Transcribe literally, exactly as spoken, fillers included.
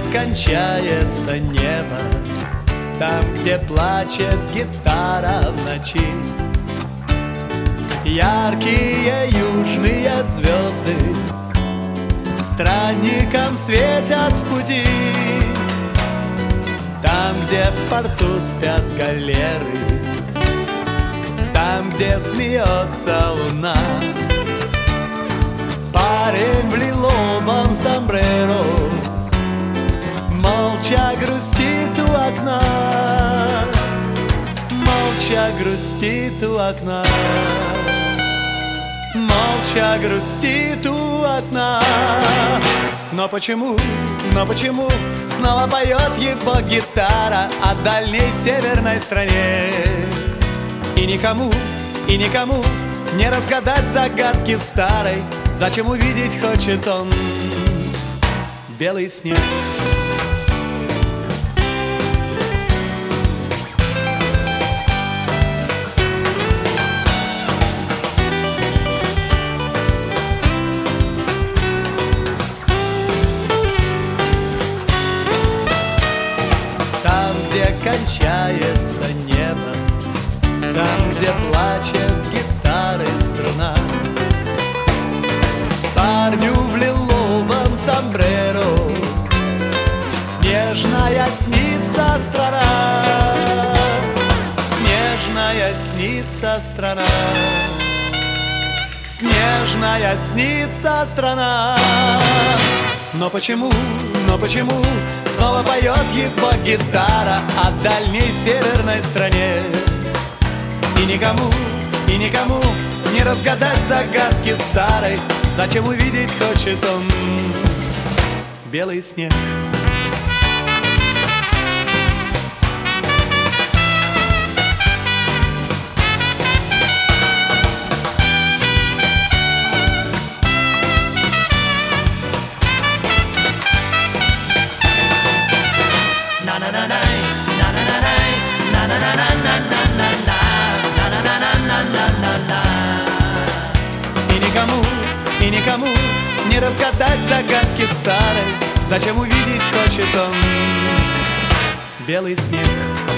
кончается небо, там, где плачет гитара в ночи. Яркие южные звезды странникам светят в пути. Там, где в порту спят галеры, там, где смеется луна, парень в лиловом сомбреро молча грустит у окна, молча грустит у окна, молча грустит у окна. Но почему, но почему снова поет его гитара о дальней северной стране? И никому, и никому не разгадать загадки старой, зачем увидеть хочет он белый снег. Там, где кончается небо, там, где плачет гитары струна, парню в лиловом сомбреро снежная снится страна, снежная снится страна, снежная снится страна. Но почему, но почему снова поет его гитара о дальней северной стране? И никому, и никому не разгадать загадки старой, зачем увидеть хочет он белый снег. И никому, и никому не разгадать загадки старой, зачем увидеть хочет он белый снег.